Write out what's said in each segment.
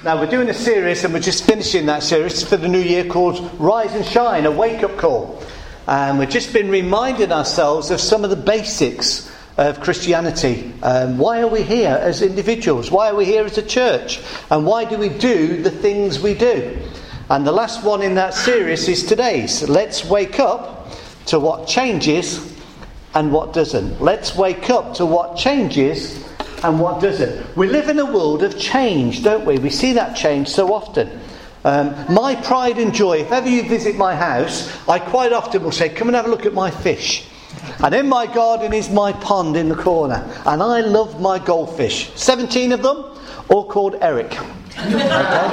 Now we're doing a series, and we're just finishing that series for the new year, called Rise and Shine, a wake-up call. And we've just been reminding ourselves of some of the basics of Christianity. Why are we here as individuals? Why are we here as a church? And why do we do the things we do? And the last one in that series is today's. Let's wake up to what changes and what doesn't. Let's wake up to what changes and what doesn't. We live in a world of change, don't we? We see that change so often. My pride and joy, if ever you visit my house, I quite often will say, come and have a look at my fish. And in my garden is my pond in the corner. And I love my goldfish. 17 of them, all called Eric. Okay?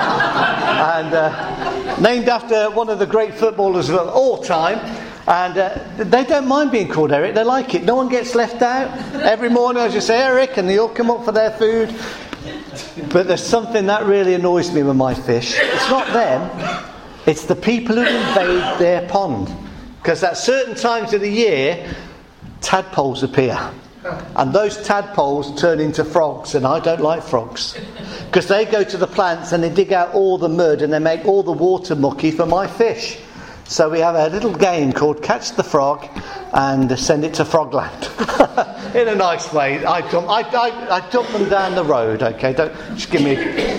And named after one of the great footballers of all time. And they don't mind being called Eric, they like it. No one gets left out. Every morning I just say Eric, and they all come up for their food. But there's something that really annoys me with my fish. It's not them, it's the people who invade their pond. Because at certain times of the year, tadpoles appear. And those tadpoles turn into frogs, and I don't like frogs. Because they go to the plants and they dig out all the mud and they make all the water mucky for my fish. So we have a little game called Catch the Frog and send it to Frogland. In a nice way. I dump them down the road, okay? Don't just give me...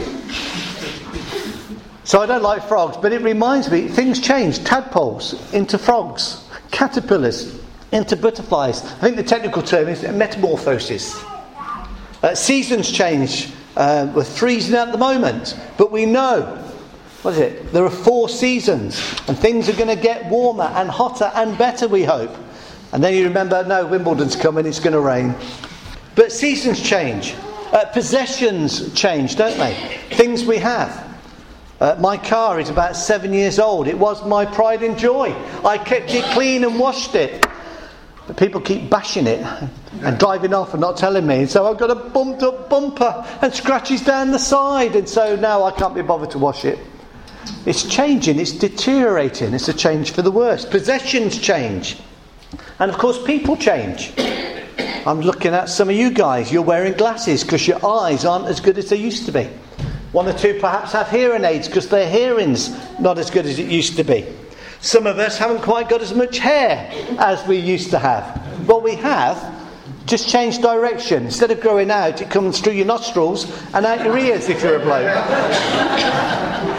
So I don't like frogs, but it reminds me, things change. Tadpoles into frogs. Caterpillars into butterflies. I think the technical term is metamorphosis. Seasons change. We're freezing at the moment. But we know... What is it? There are 4 seasons, and things are going to get warmer and hotter and better, we hope. And then you remember, no, Wimbledon's coming, it's going to rain. But seasons change. Possessions change, don't they? Things we have. My car is about 7 years old. It was my pride and joy. I kept it clean and washed it. But people keep bashing it and driving off and not telling me. And so I've got a bumped up bumper and scratches down the side. And so now I can't be bothered to wash it. It's changing, it's deteriorating, it's a change for the worse. Possessions change. And of course people change. I'm looking at some of you guys, you're wearing glasses because your eyes aren't as good as they used to be. 1 or 2 perhaps have hearing aids because their hearing's not as good as it used to be. Some of us haven't quite got as much hair as we used to have. What we have just changed direction. Instead of growing out, it comes through your nostrils and out your ears if you're a bloke.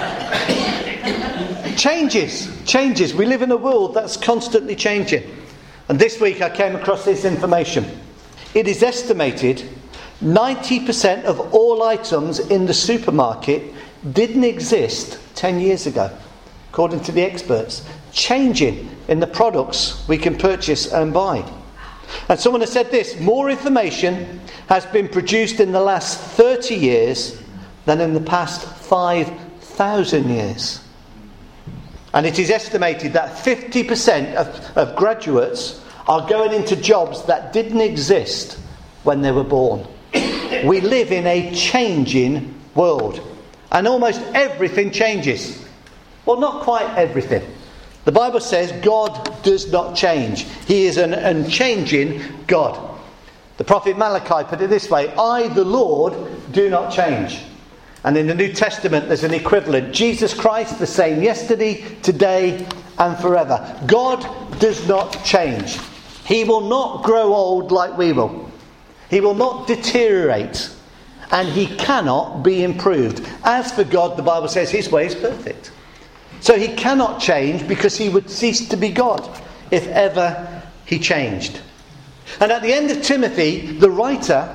Changes. We live in a world that's constantly changing. And this week I came across this information. It is estimated 90% of all items in the supermarket didn't exist 10 years ago, according to the experts. Changing in the products we can purchase and buy. And someone has said this: more information has been produced in the last 30 years than in the past 5,000 years. And it is estimated that 50% of graduates are going into jobs that didn't exist when they were born. We live in a changing world. And almost everything changes. Well, not quite everything. The Bible says God does not change. He is an unchanging God. The prophet Malachi put it this way: I, the Lord, do not change. And in the New Testament there's an equivalent. Jesus Christ, the same yesterday, today and forever. God does not change. He will not grow old like we will. He will not deteriorate. And he cannot be improved. As for God, the Bible says his way is perfect. So he cannot change because he would cease to be God if ever he changed. And at the end of Timothy, the writer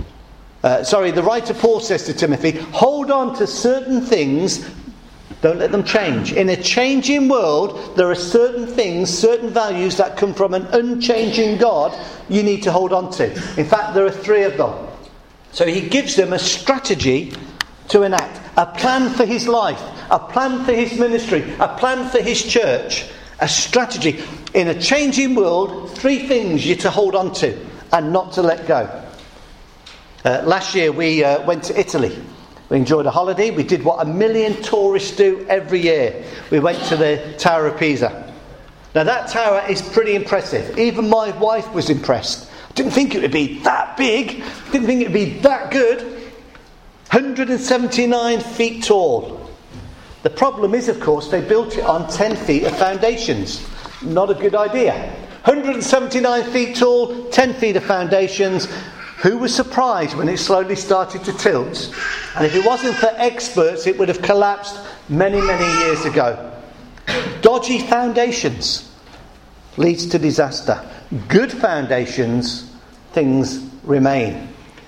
Paul says to Timothy, hold on to certain things, don't let them change. In a changing world, there are certain things, certain values that come from an unchanging God you need to hold on to. In fact, there are 3 of them. So he gives them a strategy to enact, a plan for his life, a plan for his ministry, a plan for his church, a strategy. In a changing world, 3 things you're to hold on to and not to let go. Last year we went to Italy. We enjoyed a holiday. We did what 1 million tourists do every year. We went to the Tower of Pisa. Now that tower is pretty impressive. Even my wife was impressed. Didn't think it would be that big. Didn't think it would be that good. 179 feet tall. The problem is, of course, they built it on 10 feet of foundations. Not a good idea. 179 feet tall, 10 feet of foundations. Who was surprised when it slowly started to tilt? And if it wasn't for experts, it would have collapsed many, many years ago. Dodgy foundations leads to disaster. Good foundations, things remain.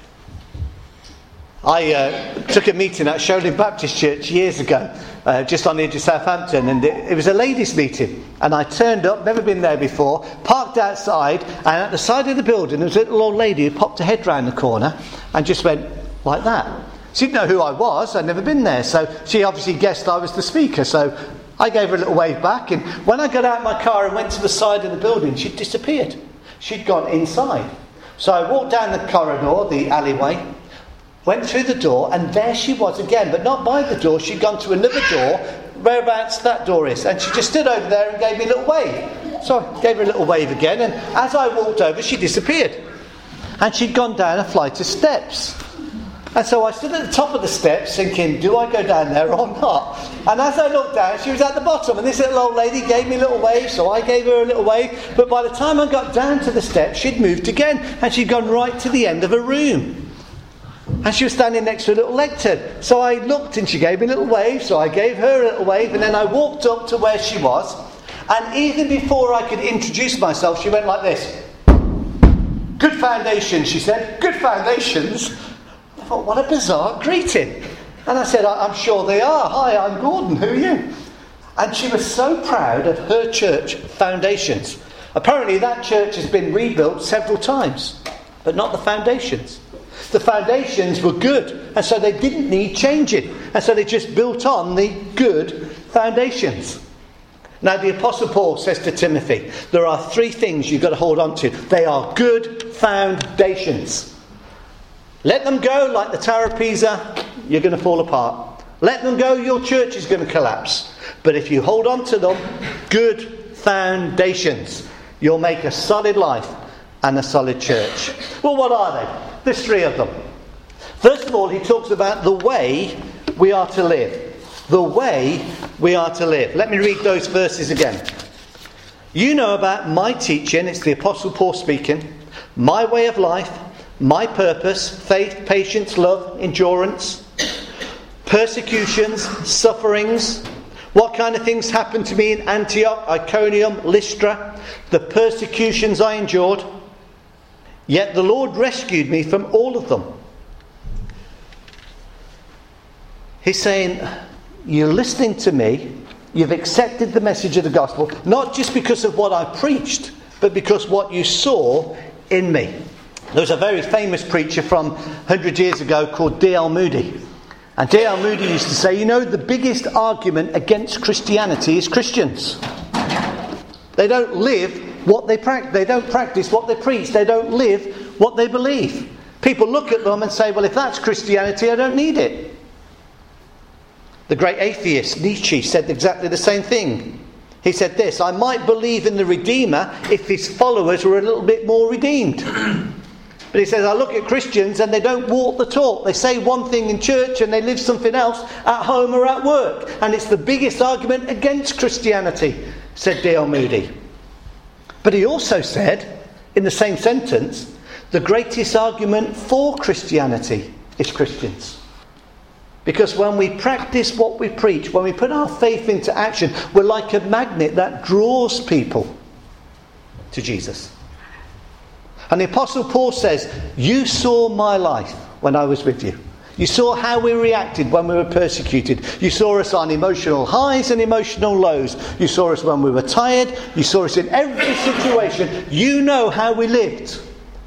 I took a meeting at Sholing Baptist Church years ago, just on the edge of Southampton, and it was a ladies' meeting. And I turned up, never been there before, parked outside, and at the side of the building there was a little old lady who popped her head round the corner and just went like that. She didn't know who I was, I'd never been there, so she obviously guessed I was the speaker. So I gave her a little wave back, and when I got out of my car and went to the side of the building, she'd disappeared. She'd gone inside. So I walked down the corridor, the alleyway, went through the door, and there she was again, but not by the door. She'd gone to another door, whereabouts that door is, and she just stood over there and gave me a little wave. So I gave her a little wave again, and as I walked over, she disappeared. And she'd gone down a flight of steps. And so I stood at the top of the steps thinking, do I go down there or not? And as I looked down, she was at the bottom, and this little old lady gave me a little wave, so I gave her a little wave. But by the time I got down to the steps, she'd moved again, and she'd gone right to the end of a room. And she was standing next to a little lectern. So I looked and she gave me a little wave, so I gave her a little wave, and then I walked up to where she was. And even before I could introduce myself, she went like this. Good foundations, she said. Good foundations? I thought, what a bizarre greeting. And I said, I'm sure they are. Hi, I'm Gordon. Who are you? And she was so proud of her church foundations. Apparently that church has been rebuilt several times, but not the foundations. The foundations were good, and so they didn't need changing. And so they just built on the good foundations. Now the Apostle Paul says to Timothy, there are three things you've got to hold on to. They are good foundations. Let them go like the Tower of Pisa, you're going to fall apart. Let them go, your church is going to collapse. But if you hold on to them, good foundations, you'll make a solid life and a solid church. Well, what are they? There's three of them. First of all, he talks about the way we are to live. The way we are to live. Let me read those verses again. You know about my teaching, it's the Apostle Paul speaking, my way of life, my purpose, faith, patience, love, endurance, persecutions, sufferings, what kind of things happened to me in Antioch, Iconium, Lystra, the persecutions I endured. Yet the Lord rescued me from all of them. He's saying, you're listening to me, you've accepted the message of the gospel, not just because of what I preached, but because what you saw in me. There was a very famous preacher from 100 years ago called D.L. Moody. And D.L. Moody used to say, you know, the biggest argument against Christianity is Christians. They don't live what they practice. They don't practice what they preach. They don't live what they believe. People look at them and say, well, if that's Christianity, I don't need it. The great atheist Nietzsche said exactly the same thing. He said this, I might believe in the Redeemer if his followers were a little bit more redeemed. But he says, I look at Christians and they don't walk the talk. They say one thing in church and they live something else at home or at work. And it's the biggest argument against Christianity, said D.L. Moody. But he also said, in the same sentence, the greatest argument for Christianity is Christians. Because when we practice what we preach, when we put our faith into action, we're like a magnet that draws people to Jesus. And the Apostle Paul says, you saw my life when I was with you. You saw how we reacted when we were persecuted. You saw us on emotional highs and emotional lows. You saw us when we were tired. You saw us in every situation. You know how we lived.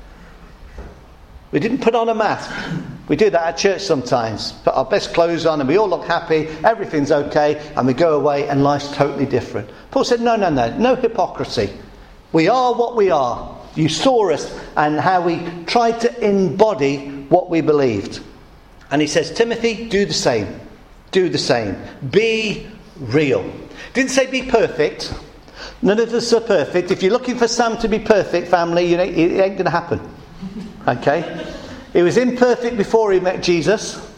We didn't put on a mask. We do that at church sometimes. Put our best clothes on and we all look happy. Everything's okay. And we go away and life's totally different. Paul said, no. No hypocrisy. We are what we are. You saw us and how we tried to embody what we believed. And he says, Timothy, do the same. Do the same. Be real. Didn't say be perfect. None of us are perfect. If you're looking for Sam to be perfect, family, you know, it ain't going to happen. Okay? He was imperfect before he met Jesus.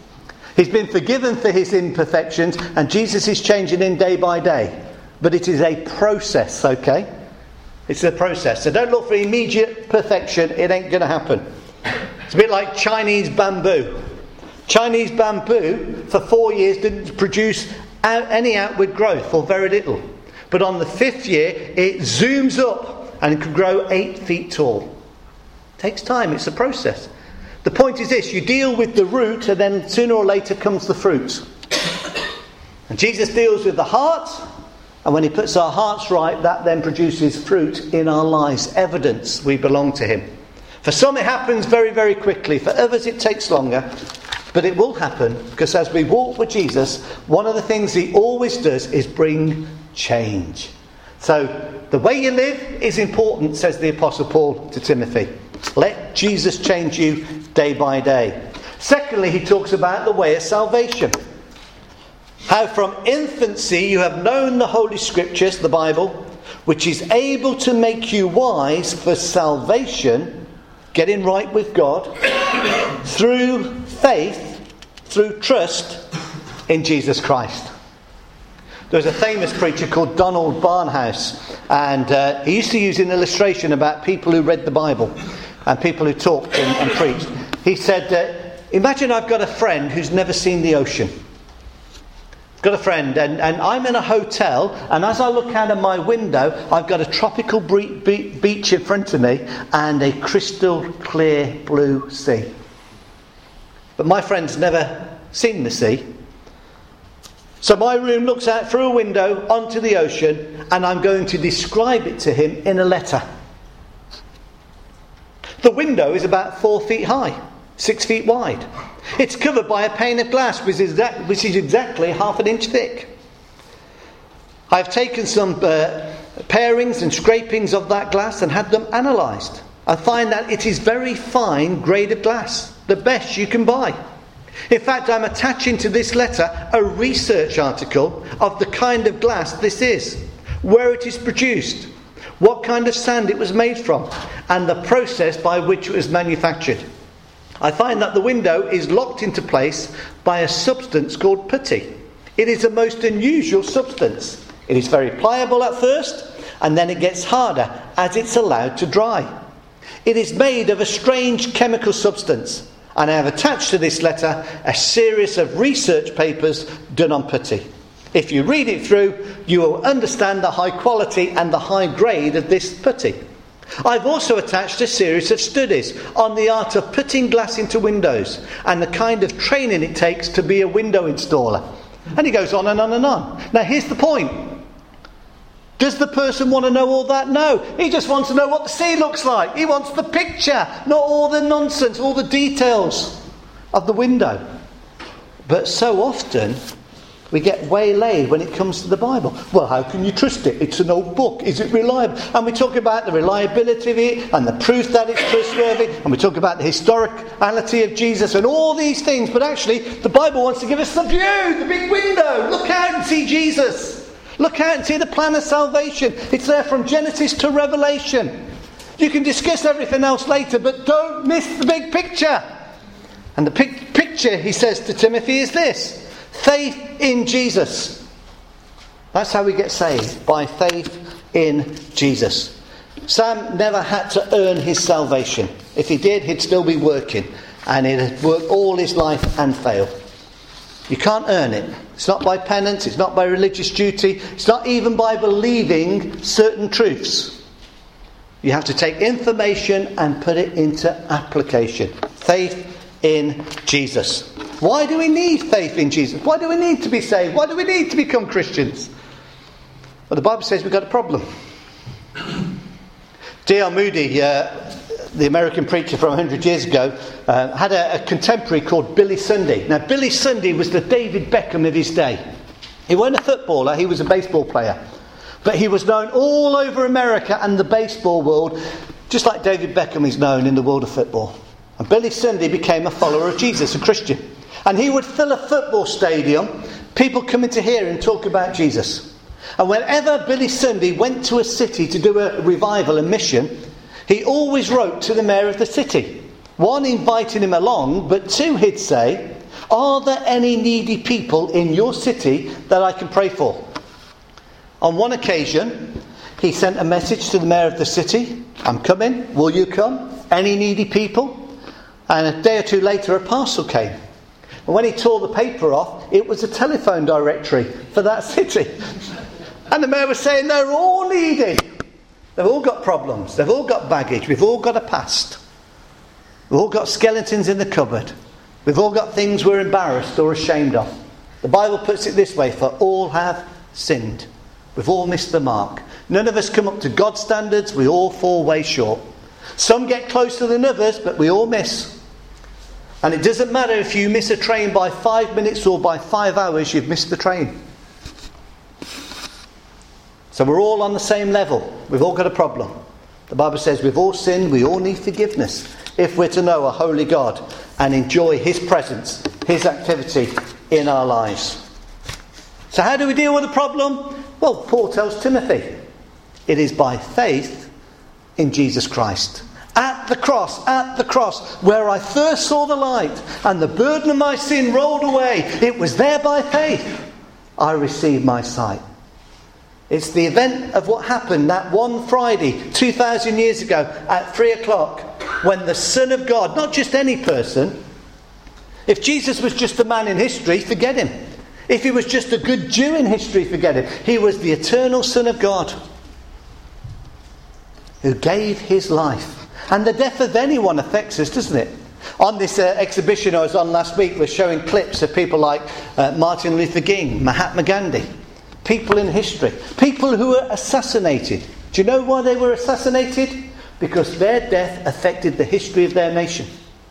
He's been forgiven for his imperfections, and Jesus is changing him day by day. But it is a process, okay? It's a process. So don't look for immediate perfection. It ain't going to happen. It's a bit like Chinese bamboo. Chinese bamboo, for 4 years, didn't produce any outward growth, or very little. But on the 5th year, it zooms up and it can grow 8 feet tall. It takes time. It's a process. The point is this: you deal with the root, and then sooner or later comes the fruit. And Jesus deals with the heart, and when he puts our hearts right, that then produces fruit in our lives, evidence we belong to him. For some it happens very, very quickly. For others it takes longer. But it will happen, because as we walk with Jesus, one of the things he always does is bring change. So the way you live is important, says the Apostle Paul to Timothy. Let Jesus change you day by day. Secondly, he talks about the way of salvation. How from infancy you have known the Holy Scriptures, the Bible, which is able to make you wise for salvation, getting right with God, through faith, through trust in Jesus Christ. There was a famous preacher called Donald Barnhouse, and he used to use an illustration about people who read the Bible and people who talked and preached. He said, imagine I've got a friend who's never seen the ocean. I've got a friend, and I'm in a hotel, and as I look out of my window, I've got a tropical beach in front of me and a crystal clear blue sea. But my friend's never seen the sea. So my room looks out through a window onto the ocean, and I'm going to describe it to him in a letter. The window is about 4 feet high, 6 feet wide. It's covered by a pane of glass which is exactly half an inch thick. I've taken some parings and scrapings of that glass and had them analysed. I find that it is very fine grade of glass, the best you can buy. In fact, I'm attaching to this letter a research article of the kind of glass this is, where it is produced, what kind of sand it was made from, and the process by which it was manufactured. I find that the window is locked into place by a substance called putty. It is a most unusual substance. It is very pliable at first, and then it gets harder as it's allowed to dry. It is made of a strange chemical substance, and I have attached to this letter a series of research papers done on putty. If you read it through, you will understand the high quality and the high grade of this putty. I've also attached a series of studies on the art of putting glass into windows and the kind of training it takes to be a window installer. And he goes on and on and on. Now here's the point. Does the person want to know all that? No. He just wants to know what the sea looks like. He wants the picture, not all the nonsense, all the details of the window. But so often we get waylaid when it comes to the Bible. Well, how can you trust it? It's an old book. Is it reliable? And we talk about the reliability of it and the proof that it's trustworthy. And we talk about the historicality of Jesus and all these things. But actually, the Bible wants to give us the view, the big window. Look out and see Jesus. Look out and see the plan of salvation. It's there from Genesis to Revelation. You can discuss everything else later, but don't miss the big picture. And the picture, he says to Timothy, is this. Faith in Jesus. That's how we get saved, by faith in Jesus. Sam never had to earn his salvation. If he did, he'd still be working. And he'd have worked all his life and failed. You can't earn it. It's not by penance, it's not by religious duty, it's not even by believing certain truths. You have to take information and put it into application. Faith in Jesus. Why do we need faith in Jesus? Why do we need to be saved? Why do we need to become Christians? Well, the Bible says we've got a problem. D.L. Moody, the American preacher from 100 years ago, had a contemporary called Billy Sunday. Now, Billy Sunday was the David Beckham of his day. He wasn't a footballer, he was a baseball player. But he was known all over America and the baseball world, just like David Beckham is known in the world of football. And Billy Sunday became a follower of Jesus, a Christian. And he would fill a football stadium, people coming to hear him talk about Jesus. And whenever Billy Sunday went to a city to do a revival, a mission, he always wrote to the mayor of the city. One, inviting him along, but two, he'd say, Are there any needy people in your city that I can pray for? On one occasion, he sent a message to the mayor of the city. I'm coming. Will you come? Any needy people? And a day or two later, a parcel came. And when he tore the paper off, it was a telephone directory for that city. And the mayor was saying they're all needy. They've all got problems. They've all got baggage. We've all got a past. We've all got skeletons in the cupboard. We've all got things we're embarrassed or ashamed of. The Bible puts it this way, for all have sinned. We've all missed the mark. None of us come up to God's standards. We all fall way short. Some get closer than others, but we all miss. And it doesn't matter if you miss a train by 5 minutes or by 5 hours, you've missed the train. So we're all on the same level. We've all got a problem. The Bible says we've all sinned, we all need forgiveness if we're to know a holy God and enjoy his presence, his activity in our lives. So how do we deal with the problem? Well, Paul tells Timothy, it is by faith in Jesus Christ. At the cross, where I first saw the light and the burden of my sin rolled away, it was there by faith I received my sight. It's the event of what happened that one Friday 2,000 years ago at 3 o'clock when the Son of God, not just any person, if Jesus was just a man in history, forget him. If he was just a good Jew in history, forget him. He was the eternal Son of God who gave his life. And the death of anyone affects us, doesn't it? On this exhibition I was on last week, we're showing clips of people like Martin Luther King, Mahatma Gandhi, people in history, people who were assassinated. Do you know why they were assassinated? Because their death affected the history of their nation.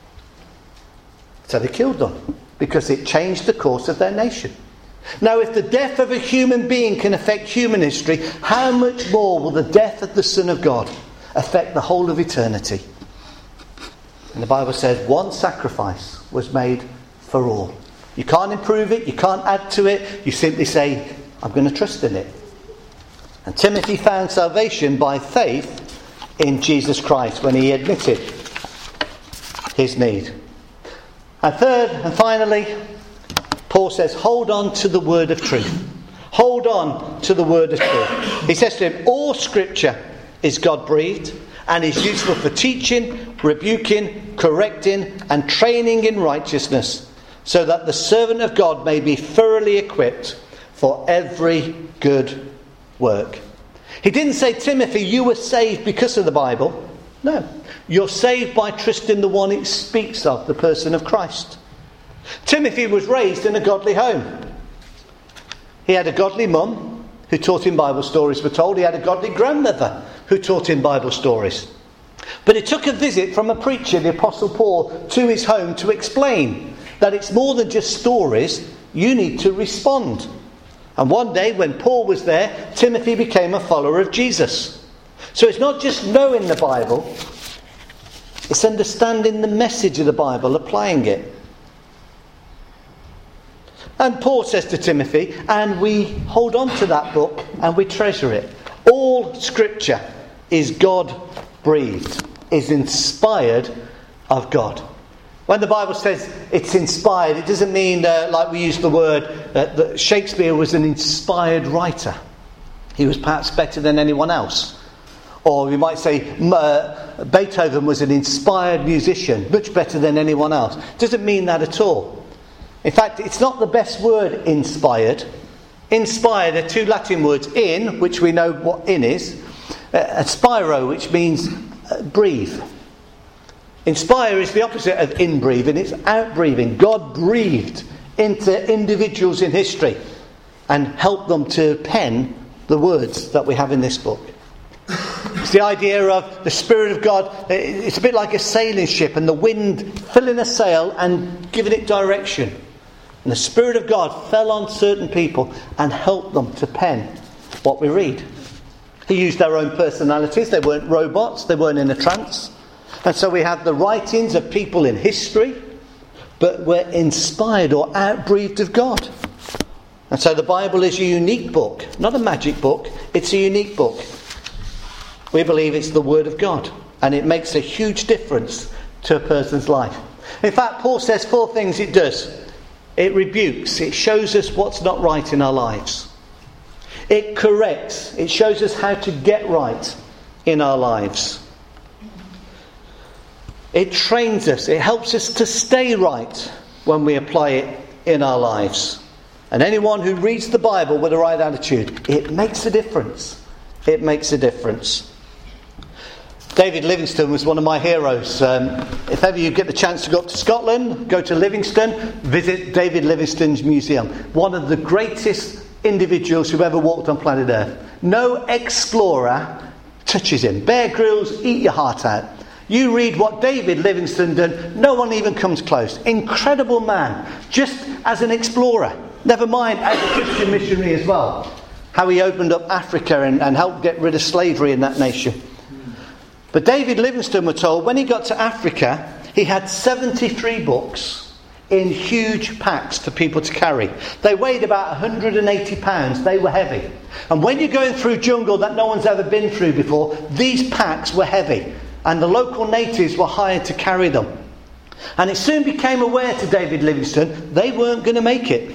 So they killed them, because it changed the course of their nation. Now, if the death of a human being can affect human history, how much more will the death of the Son of God affect the whole of eternity? And the Bible says one sacrifice was made for all. You can't improve it, you can't add to it, you simply say, I'm going to trust in it. And Timothy found salvation by faith in Jesus Christ when he admitted his need. And third and finally, Paul says, hold on to the word of truth. Hold on to the word of truth. He says to him, all scripture is God-breathed and is useful for teaching, rebuking, correcting and training in righteousness, so that the servant of God may be thoroughly equipped for every good work. He didn't say, Timothy, you were saved because of the Bible. No. You're saved by trusting the one it speaks of, the person of Christ. Timothy was raised in a godly home. He had a godly mum who taught him Bible stories, we're told. He had a godly grandmother who taught him Bible stories. But it took a visit from a preacher, the Apostle Paul, to his home to explain that it's more than just stories. You need to respond. And one day when Paul was there, Timothy became a follower of Jesus. So it's not just knowing the Bible, it's understanding the message of the Bible, applying it. And Paul says to Timothy, and we hold on to that book and we treasure it. All scripture is God-breathed, is inspired of God. When the Bible says it's inspired, it doesn't mean like we use the word that Shakespeare was an inspired writer. He was perhaps better than anyone else. Or we might say Beethoven was an inspired musician, much better than anyone else. It doesn't mean that at all. In fact, it's not the best word, inspired. Inspired are two Latin words, in, which we know what in is, and spiro, which means breathe. Inspire is the opposite of in-breathing, it's out-breathing. God breathed into individuals in history and helped them to pen the words that we have in this book. It's the idea of the Spirit of God. It's a bit like a sailing ship and the wind filling a sail and giving it direction. And the Spirit of God fell on certain people and helped them to pen what we read. He used their own personalities. They weren't robots. They weren't in a trance. And so we have the writings of people in history, but were inspired or outbreathed of God. And so the Bible is a unique book, not a magic book. It's a unique book. We believe it's the Word of God, and it makes a huge difference to a person's life. In fact, Paul says 4 things it does. It rebukes. It shows us what's not right in our lives. It corrects. It shows us how to get right in our lives. It trains us. It helps us to stay right when we apply it in our lives. And anyone who reads the Bible with the right attitude, it makes a difference. It makes a difference. David Livingstone was one of my heroes. If ever you get the chance to go up to Scotland, go to Livingston, visit David Livingstone's museum. One of the greatest individuals who ever walked on planet Earth. No explorer touches him. Bear Grylls, eat your heart out. You read what David Livingstone done, no one even comes close. Incredible man, just as an explorer. Never mind as a Christian missionary as well. How he opened up Africa and helped get rid of slavery in that nation. But David Livingstone, we're told, when he got to Africa, he had 73 books in huge packs for people to carry. They weighed about 180 pounds. They were heavy. And when you're going through jungle that no one's ever been through before, these packs were heavy. And the local natives were hired to carry them. And it soon became aware to David Livingstone they weren't going to make it.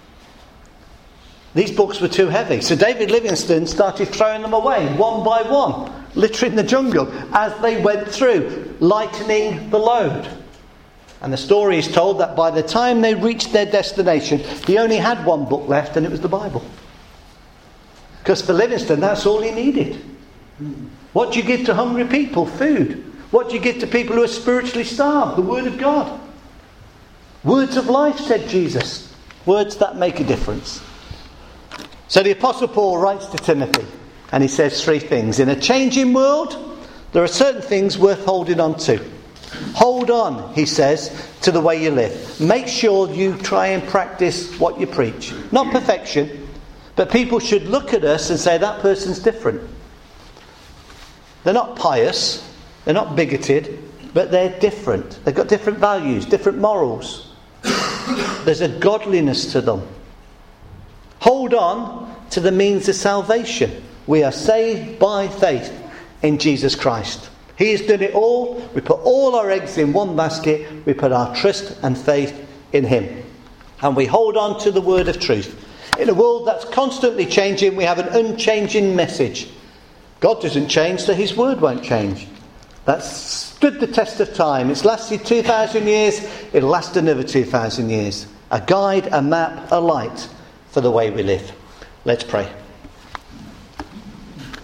These books were too heavy. So David Livingstone started throwing them away one by one, littering the jungle as they went through, lightening the load. And the story is told that by the time they reached their destination, he only had one book left, and it was the Bible. Because for Livingstone, that's all he needed. What do you give to hungry people? Food. What do you give to people who are spiritually starved? The Word of God. Words of life, said Jesus. Words that make a difference. So the Apostle Paul writes to Timothy, and he says 3 things. In a changing world, there are certain things worth holding on to. Hold on, he says, to the way you live. Make sure you try and practice what you preach. Not perfection, but people should look at us and say, that person's different. They're not pious, they're not bigoted, but they're different. They've got different values, different morals. There's a godliness to them. Hold on to the means of salvation. We are saved by faith in Jesus Christ. He has done it all. We put all our eggs in one basket. We put our trust and faith in Him. And we hold on to the word of truth. In a world that's constantly changing, we have an unchanging message. God doesn't change, so His word won't change. That's stood the test of time. It's lasted 2,000 years. It'll last another 2,000 years. A guide, a map, a light for the way we live. Let's pray.